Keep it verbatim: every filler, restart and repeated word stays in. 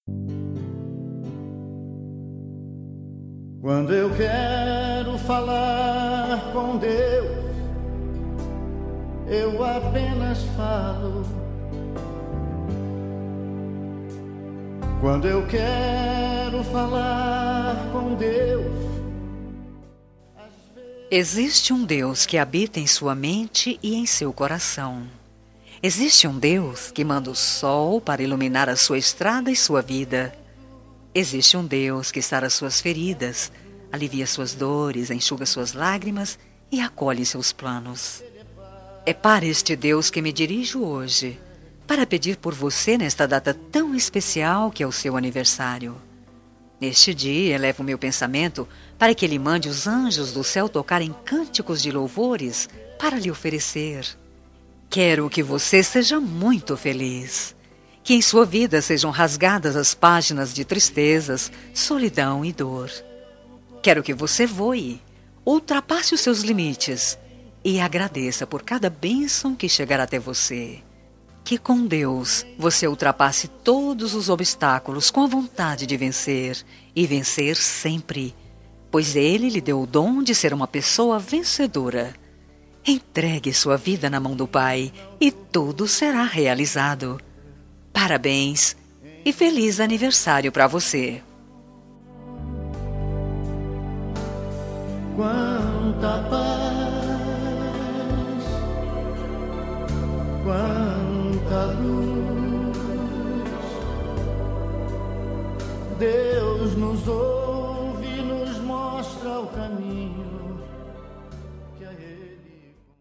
Quando eu quero falar com Deus, eu apenas falo. Quando eu quero falar com Deus. Existe um Deus que habita em sua mente e em seu coração. Existe um Deus que manda o sol para iluminar a sua estrada e sua vida. Existe um Deus que sara suas feridas, alivia suas dores, enxuga suas lágrimas e acolhe seus planos. É para este Deus que me dirijo hoje, para pedir por você nesta data tão especial que é o seu aniversário. Neste dia, elevo meu pensamento para que Ele mande os anjos do céu tocarem cânticos de louvores para lhe oferecer. Quero que você seja muito feliz. Que em sua vida sejam rasgadas as páginas de tristezas, solidão e dor. Quero que você voe, ultrapasse os seus limites e agradeça por cada bênção que chegar até você. Que com Deus você ultrapasse todos os obstáculos com a vontade de vencer e vencer sempre, pois Ele lhe deu o dom de ser uma pessoa vencedora. Entregue sua vida na mão do Pai e tudo será realizado. Parabéns e feliz aniversário para você. Quanta paz, quanta luz, Deus nos ouve e nos mostra o caminho.